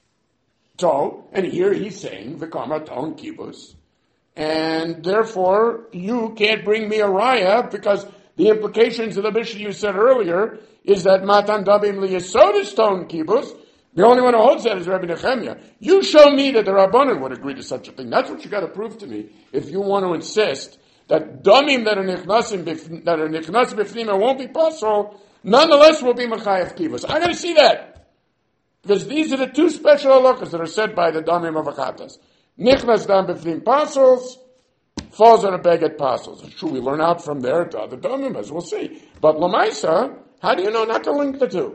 So, and here he's saying v'kamar ton kivus. And therefore, you can't bring me a raya because the implications of the Mishnah you said earlier is that matan dabim liyesod is stone kibbutz. The only one who holds that is Rabbi Nechemia. You show me that the Rabbanan would agree to such a thing. That's what you got to prove to me if you want to insist that damim that are nichnasim bif, that are nichnasim bifnima won't be possible, nonetheless will be mechayev kibbutz. I got to see that because these are the two special halachas that are said by the damim of achatas. Nichnas dam b'fnim parcels, falls on a beged parcels. It's true, we learn out from there to other damim, as we'll see. But Lamaisa, how do you know not to link the two?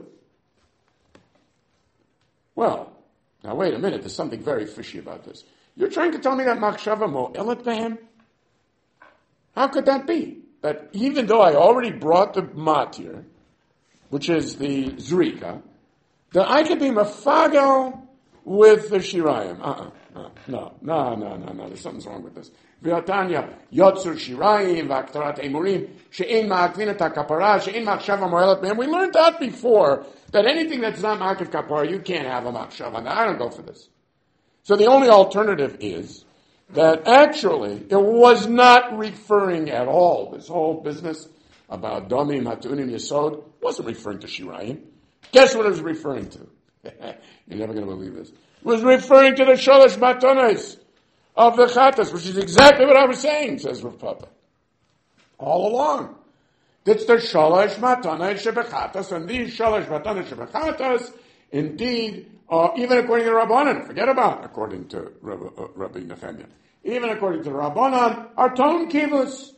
Well, now wait a minute, there's something very fishy about this. You're trying to tell me that machshava mo'elet behem? How could that be? That even though I already brought the matir, which is the zrika, that I could be mafagel with the shirayim. Uh-uh. No, no, no, no, no, there's something wrong with this. V'atanya, yotzur shirayim, v'aktarat emurim, she'en ma'akvin et ha'kapara, she'en ma'achshava mo'elet behem. We learned that before, that anything that's not ma'akiv kapara, you can't have a ma'achshava. Now, I don't go for this. So the only alternative is that actually it was not referring at all, this whole business about damim hatunim yesod wasn't referring to shirayim. Guess what it was referring to? You're never going to believe this. It was referring to the Sholosh Matanos of the Chatas, which is exactly what I was saying, says Rav Papa. All along. It's the Sholosh Matanos Shebechatas, and these Sholosh Matanos Shebechatas, indeed, uh, even according to Rabbanan, forget about according to Rabbi, uh, Rabbi Nehemiah, even according to Rabbanan, are Ton Kivus.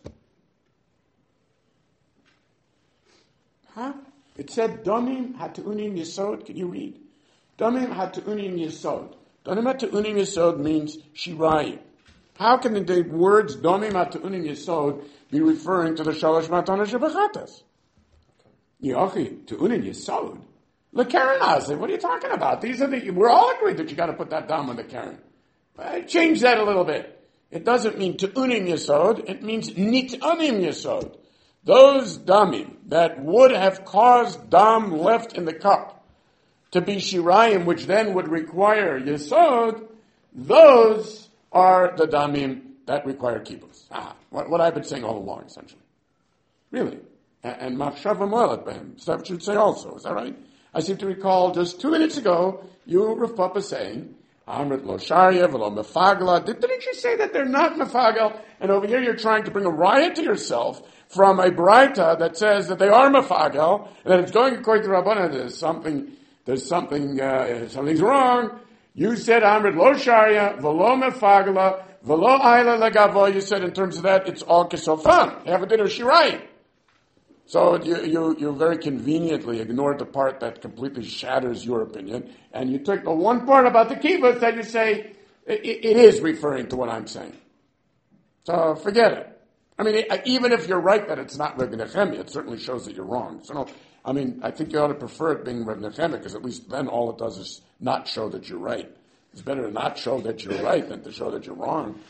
Huh? It said, Domim Hatu'unim Yesod. Can you read? Domim Hatu'unim Yesod. Domim Hatu'unim Yesod means Shirayim. How can the words Domim Hatu'unim Yesod be referring to the Shalosh Matanos Shebechatas? Yochi, Tu'unim Yesod. The Karen Azeh, what are you talking about? These are the, we're all agreed that you got to put that down on the Karen. Uh, change that a little bit. It doesn't mean Tu'unim Yesod, it means Nit'anim Yesod. Those damim that would have caused dam left in the cup to be shirayim, which then would require yesod, those are the damim that require kibbutz. Ah, what, what I've been saying all along, essentially. Really. And machshava moelet behem. Stuff should say also. Is that right? I seem to recall just two minutes ago, you, Rav Papa, saying, Amrit lo sharya v'lo mefagla. Didn't you say that they're not mefagel? And over here you're trying to bring a riot to yourself from a Braita that says that they are mefagel, and that it's going according to Rabbanan. There's something, there's something, uh, something's wrong. You said Amrit lo sharya v'lo mefagla v'lo ayla legavo. You said in terms of that, it's all kesofan. They have a dinner shirai. So you, you, you very conveniently ignored the part that completely shatters your opinion, and you took the one part about the kibbutz that you say it, it is referring to what I'm saying. So forget it. I mean, even if you're right that it's not Reb Nehemiah, it certainly shows that you're wrong. So, no, I mean, I think you ought to prefer it being Reb Nehemiah, because at least then all it does is not show that you're right. It's better to not show that you're right than to show that you're wrong.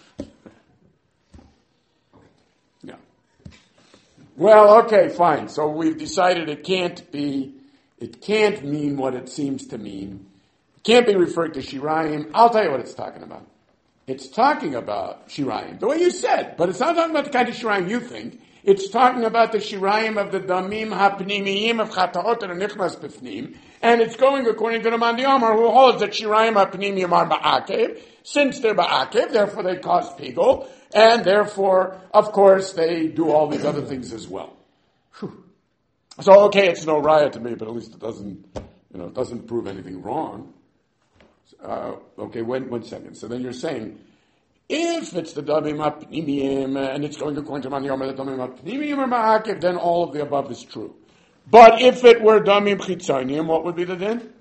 Yeah. Well, okay, fine. So we've decided it can't be, it can't mean what it seems to mean. It can't be referred to Shirayim. I'll tell you what it's talking about. It's talking about Shirayim, the way you said, but it's not talking about the kind of Shirayim you think. It's talking about the Shirayim of the Damim HaPnimiyim of Chataot and Nichmas Bifnim, and it's going according to the Mandi Omar, who holds that Shirayim HaPnimiyim are Ba'akev. Since they're Ba'akev, therefore they cause Pigol, and therefore, of course, they do all these other things as well. Whew. So, okay, it's no riot to me, but at least it doesn't, you know, it doesn't prove anything wrong. Uh, okay, wait one second. So then you're saying, if it's the Damim HaPnimiyim, and it's going according to Mani Omer, the Damim HaPnimiyim are Ma'akev, then all of the above is true. But if it were Damim Chitzoniyim, what would be the din?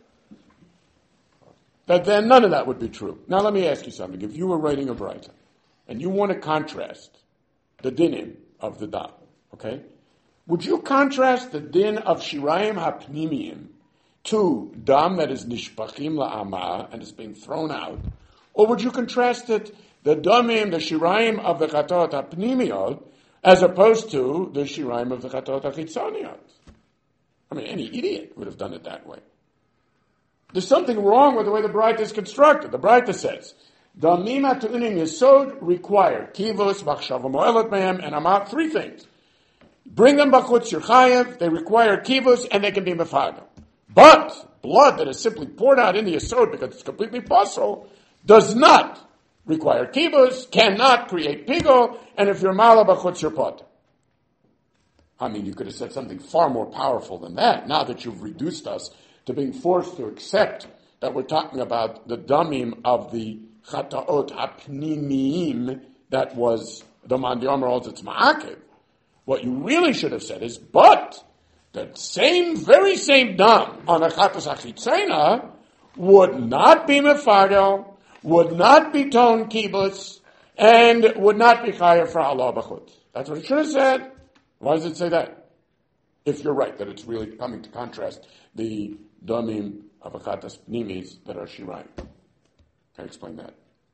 That then none of that would be true. Now let me ask you something. If you were writing a Braita, and you want to contrast the dinim of the Dam, okay? Would you contrast the din of Shirayim HaPnimiyim to dam that is nishpachim la'ama and is being thrown out, or would you contrast it, the damim, the shirayim of the chatot ha'pnimiyot, as opposed to the shirayim of the chatot ha'chitzoniyot? I mean, any idiot would have done it that way. There's something wrong with the way the Braita is constructed. The Braita says, damim ha'tu'unim yesod require kivus, machshava mo'elet mehem, and amat, three things. Bring them b'chutz yerchayev, they require kivus, and they can be mefagel. But blood that is simply poured out in the yesod because it's completely possible does not require kibbutz, cannot create pigo, and if you're mala b'chutz your pot. I mean, you could have said something far more powerful than that, now that you've reduced us to being forced to accept that we're talking about the damim of the chataot hapnimiyim that was the Mandi Omer holds it's ma'akev. What you really should have said is, but the same, very same dam on a chatas achitzena would not be mefagel, would not be ton kibbutz, and would not be chayav for Allah b'chutz. That's what it should have said. Why does it say that? If you're right, that it's really coming to contrast the damim of a chatas pnimis that are shirayim. Can I explain that?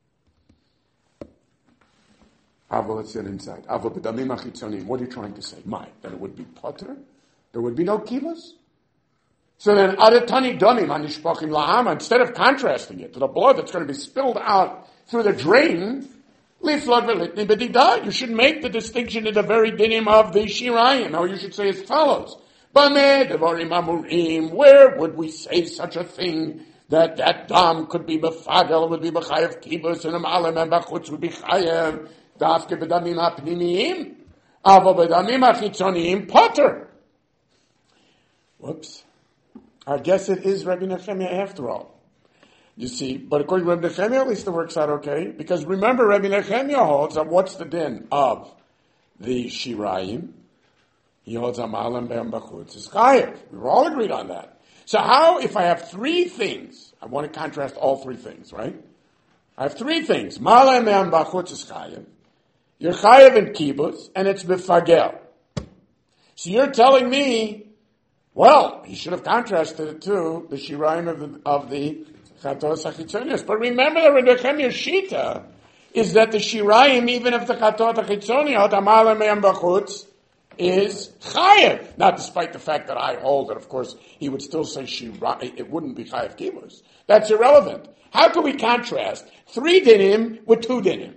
Avo, let's get inside. Avo b'damim achitzonim. What are you trying to say? My, that it would be potter? There would be no kibbutz? So then, adatani damim anishpachim la'ama, instead of contrasting it to the blood that's going to be spilled out through the drain, liflod v'litni b'didah, you should make the distinction in the very dinim of the shirayim. Now you should say as follows. Where would we say such a thing that that dam could be befagel, would be b'chayev kibus, and a malem and b'chutz would be chayev dafke b'damim ha'pnimiyim, avo b'damim ha'chitzoniyim potter. Whoops. I guess it is Rabbi Nechemia after all. You see, but according to Rabbi Nechemia, at least it works out okay, because remember, Rabbi Nechemia holds that what's the din of the Shirayim? He holds Amalim Be'am B'chutz is chayev. We were all agreed on that. So how, if I have three things, I want to contrast all three things, right? I have three things. Malam Be'am B'chutz is chayev. You're chayev in kibbutz, and it's b'fagel. So you're telling me, well, he should have contrasted it to the Shirayim of the, of the Chatos HaChitzonios. But remember that Rabbi Nechemia's Shita is that the Shirayim, even if the Chatos HaChitzonios, Amalim Be'am B'chutz, is chayev. Not despite the fact that I hold that, of course, he would still say Shira, it wouldn't be chayev kibbutz. That's irrelevant. How can we contrast three dinim with two dinim?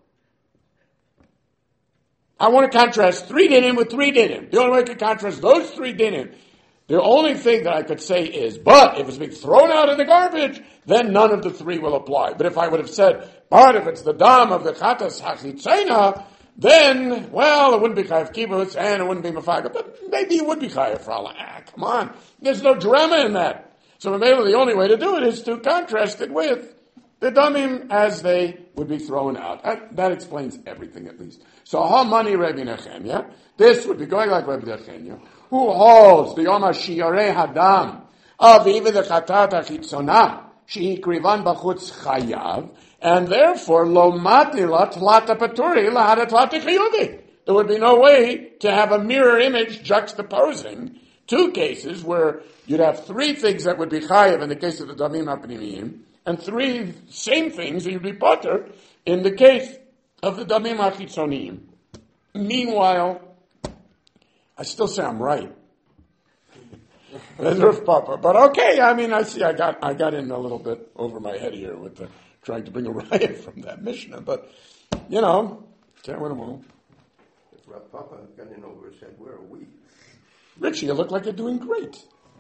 I want to contrast three dinim with three dinim. The only way I can contrast those three dinim, the only thing that I could say is, but if it's being thrown out in the garbage, then none of the three will apply. But if I would have said, but if it's the dam of the chatas hachitzena, then, well, it wouldn't be chayev kibbutz and it wouldn't be mefagel, but maybe it would be chayev for Allah. Ah, come on. There's no drama in that. So maybe the only way to do it is to contrast it with the damim as they would be thrown out. That, that explains everything at least. So, ha-mani Rabbi Nechemia, this would be going like Rabbi Nechemia, who holds the Yom HaShiyarei Hadam of even the Chatat HaChitzonah, Shehi Krivan B'chutz Chayav, and therefore, lo matila tlata paturi lahada tlata chiyuvi. There would be no way to have a mirror image juxtaposing two cases where you'd have three things that would be chayev in the case of the damim ha'pnimiyim, and three same things that you'd be potter in the case of the damim ha'chitzoniyim. Meanwhile, I still say I'm right. That's Rav Papa. But okay, I mean, I see I got I got in a little bit over my head here with the trying to bring a riot from that Mishnah, but, you know, can't win them all. If Rav Papa had gone in over his head, where are we? Richie, you look like you're doing great.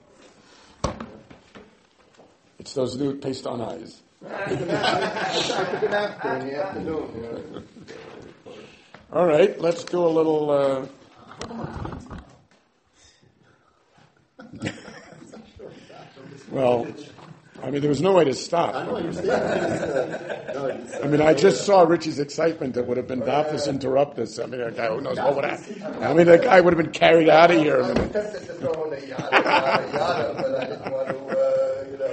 It's those new paste on eyes. I took a nap in the afternoon. All right, let's do a little... Uh... well... I mean, there was no way to stop. I know you said. I mean, I just saw Richie's excitement. That would have been Dafis interruptus. I mean, a guy who knows what would happen. I mean, the guy would have been carried out of here. I was tempted to throw in a yada, yada, yada, but I didn't want to, uh, you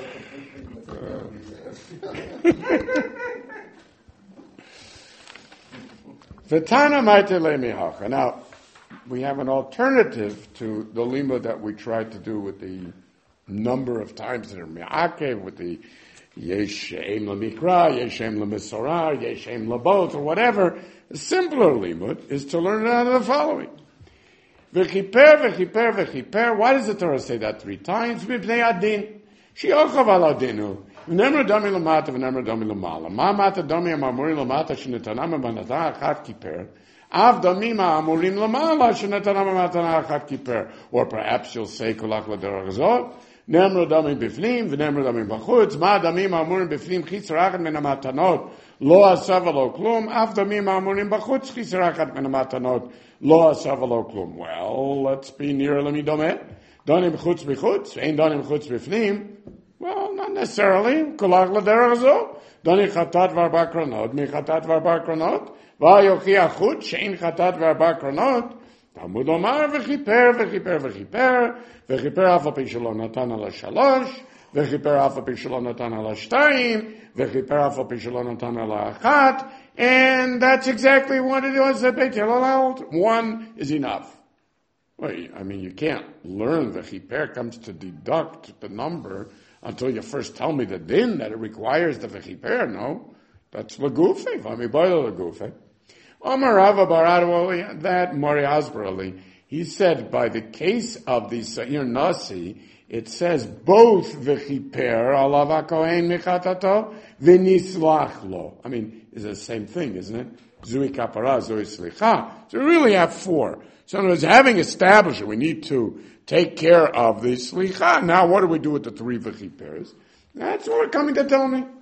know. Now, we have an alternative to the lima that we tried to do with the number of times that are me'akev, with the yesh em lemikra, yesh em lemesorah, yesh em lebot, or whatever. The simpler limud is to learn it out of the following. V'chiper, v'chiper, v'chiper. Why does the Torah say that three times? Mipnei adin. Shi'ochav al adinu. V'nemra dami lamata, v'nemra dami lamala. Ma mata dami amamuri lamata, shenetanam b'natah achat kiper. Av damima amurim lamala, shenetanam b'natah achat kiper. Or perhaps you'll say, kulak l'derach Nemra damim bifnim, v'nemra damim b'chutz, ma damim amurim bifnim, chitzer achat min ha'matanot, lo asava lo klum, af damim amurim b'chutz, chitzer achat min ha'matanot, lo asava lo klum. Well, let's be near lemi domeh. Danim chutz b'chutz, ein danim chutz bifnim. Well, not necessarily. Kolach l'derech zo. Dani chatat v'arba kronot, mi chatat v'arba kronot, v'ayochi achut, she'in chatat v'arba kronot, Talmud Omar v'chiper, v'chiper, v'chiper, v'chiper afa pi shelo natan ala shalosh, v'chiper afa pi shelo natan ala shtayim, v'chiper afa pi shelo natan ala achat, and that's exactly what it was that Beit Hillel held. One is enough. Well, I mean, you can't learn v'chiper comes to deduct the number until you first tell me the din that it requires the v'chiper. No, that's l'gufe. V'ami boile l'gufe. Omar Rava Barad, that Mori Asberali, he said by the case of the Sa'ir Nasi, it says both v'chiper alav ha'kohen michatato v'nislach lo. I mean, it's the same thing, isn't it? Zui kapara, zui slicha. So we really have four. So in other words, having established it, we need to take care of the slicha. Now, what do we do with the three v'chiperes? That's what we're coming to tell me.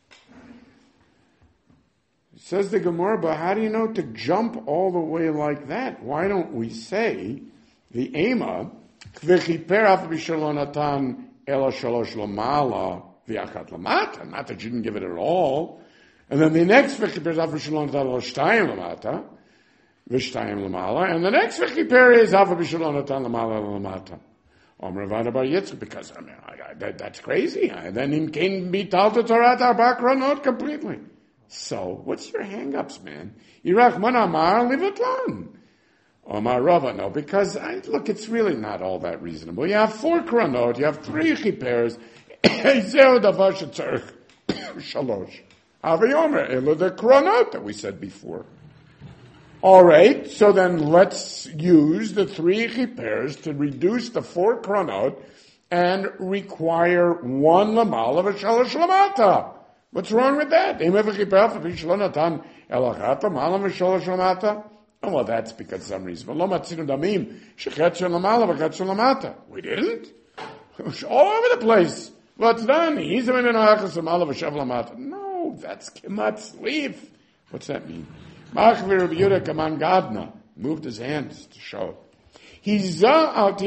Says the Gemara, but how do you know to jump all the way like that? Why don't we say the ema v'chiper af b'shalonatan ela shalosh lamala v'achat lamata? Not that you didn't give it at all. And then the next v'chiper is af b'shalonatan ela shtayim lamata v'shtayim lamala, and the next v'chiper is af b'shalonatan lamala lamata. Omer Ravada Bar Yitzchak, because I mean I, I, that, that's crazy. I, then in can be talta Torah arba'kra not completely. So, what's your hang-ups, man? Yirachman Amar Livatlan. Omar Rava, no, because, I, look, it's really not all that reasonable. You have four kranot, you have three chiperes, zeo davar shetzarich, shalosh. Aviyomer, elo the kranot that we said before. Alright, so then let's use the three chiperes to reduce the four kranot and require one lamal of a shalosh lamata. What's wrong with that? Oh, well, that's because some reason. We didn't. All over the place. What's done? No, that's kemat leaf. What's that mean? Machvir Yehuda Kaman Gadna moved his hands to show. He's out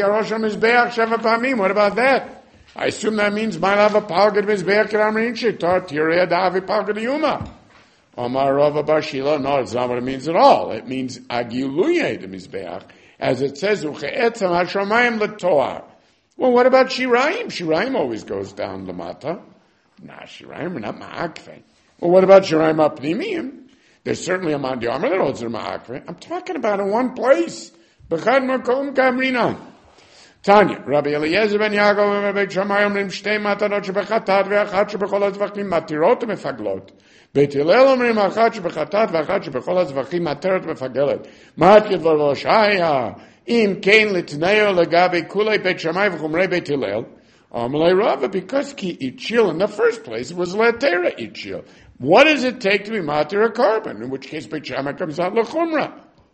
here. What about that? I assume that means might have a palgad mizbeach k'ramrinchi tar tirei adavi palgad yuma. Omar Rava Bar Shila. No, it's not what it means at all. It means agiluye de mizbeach, as it says ucheetzam hashamayim letoar. Well, what about shirayim? Shirayim always goes down lamata. Nah, shirayim are not ma'akve. Well, what about shirayim apnimiyim? There's certainly a mandi armor that holds their ma'akve. I'm talking about in one place. B'chad makom kamrinan. Tanya, Rabbi Eliezer ben Yaakov and Rabbi Shammai omrim shtei matanot shebechatat ve'achat shebechol hazvachim matirot mefaglot. Beit Hillel omrim achat shebechatat ve'achat shebechol hazvachim materet mefagelet. Mat kedvar Hoshaya im kein litneo legabe kulei Beit Shammai v'chumrei Beit Hillel. Amalei Rava, because ki itchil in the first place it was letera itchil. What does it take to be matir a carbon? In which case Beit Shammai comes out lechumra.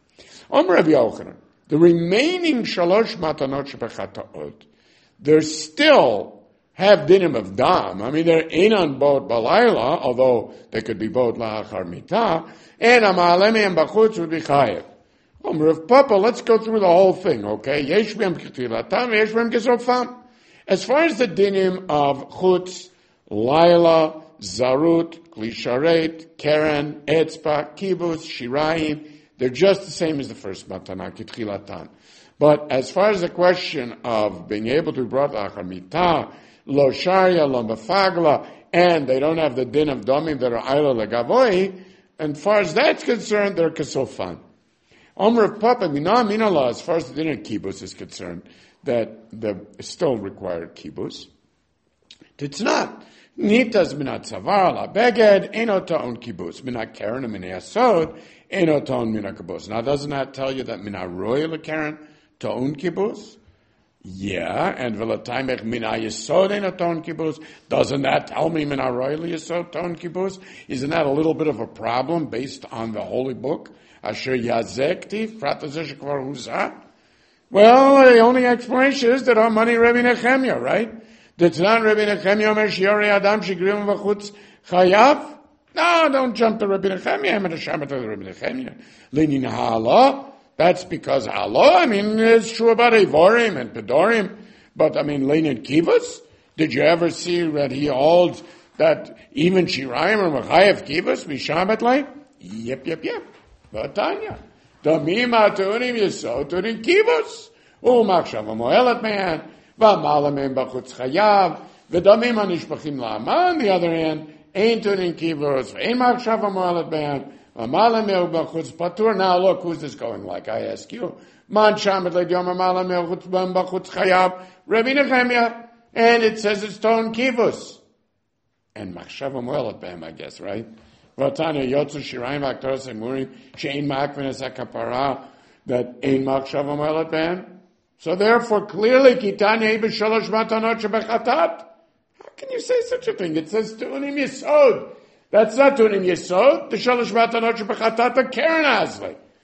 Om Rabbi Yochanan. The remaining shalosh matanot shebechataot, they still have dinim of dam. I mean, they're in on boat balayla, although they could be boat la'achar mitah, and amalemi and bachutz would be chayev. Um, Rav Papa, let's go through the whole thing, okay? Yesh b'hem k'tilatam, yesh b'hem kesofam. As far as the dinim of chutz, laila, zarut, klisharet, keren, etzpa, kibbutz, shirayim, they're just the same as the first matana, kitchilatan. But as far as the question of being able to be brought achar mitah, lo sharia, lo mefagla, and they don't have the din of domim that are ilo legavoi, and as far as that's concerned, they're kesofan. Omer of Papa, mina mina law, as far as the din of kibbutz is concerned, that the still required kibbutz. It's not. Nitas minat savar la beged, eno ta'on kibbutz, minat keren, minat yasod, eno ta'on minat kibbutz. Now, doesn't that tell you that minat roya la keren, ta'on kibbutz? Yeah, and v'lataymech minat yasod, eno ta'on kibbutz. Doesn't that tell me minat roya la yasod, ta'on kibbutz? Isn't that a little bit of a problem based on the holy book? Asher yazekti, fratazeh shekvar huzah? Well, the only explanation is that our money Rabbi Nechemia, right? That's not Rabbi Nechemia Omer Shiori Adam Shigrim V'chutz Chayav? No, don't jump to Rabbi Nechemia. I'm at a Shabbat to Rabbi Nechemia. Lenin Ha'ala. That's because Allah, I mean, it's true about Evorim and Pedorim. But, I mean, Lenin Kivas? Did you ever see that he holds that even Shirayim or Machayev Kivas, Mishabat like? Yep, yep, yep. Vatanya. Damima Turim Yisod Turim Kivas. U'machshav Moelat Man. V'malamim b'chutz chayav, v'damim anishpachim la'ama. On the other hand, ein turin kivros, v'ein machshav ha'moalet be'an, v'malamim b'chutz patur. Now look, who's this going like? I ask you. Man shamet le'dyom v'malamim b'chutz chayav, Rabbi Nechemia, and it says it's ton kivus. And machshav ha'moalet be'an, I guess, right? V'tanya yotzu shirayim v'aktoros emurim, she'ein ma'akvin es ha'kapara, that ein machshav ha'moalet be'an. So therefore, clearly, kitanya b'shalosh matanot shebechatat. How can you say such a thing? It says tu'unim yisod. That's not tu'unim yisod. The shalosh matanot shebechatat are keren hazli.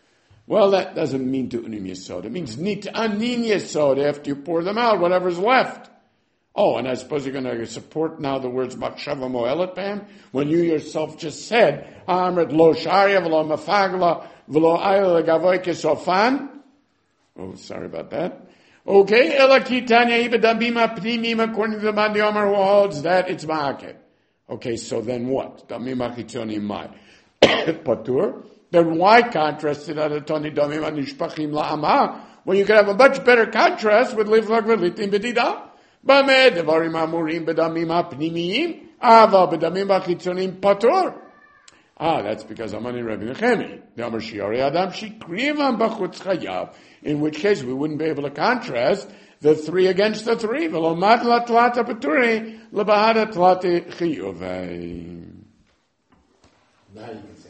Well, that doesn't mean tu'unim yesod. It means nit'anin yesod, after you pour them out, whatever's left. Oh, and I suppose you're going to support now the words Makshava Moelet Bam, when you yourself just said, Amrit lo sharia v'lo mafagla v'lo ayla gavoy kesofan. Oh, sorry about that. Okay, ela kitanya ibadamim apnimim, according to the Mandi Omer, who holds that it's ma'akev. Okay, so then what? Damim achitzonim mai. Patur. Then why contrast it at Toni damim anishpachim la'ama, when you could have a much better contrast with livlak v'litim b'dida? Bameh devarim amurim b'damim apnimiyim, ava b'damim achitzonim patur. Ah, that's because Amani Rabbi Nechemi. The Amar Shiori Adam Shikrivam B'chutz Chayav. In which case we wouldn't be able to contrast the three against the three. V'lo matla tlata paturi, l'bahada tlati chiyuvei. Now you can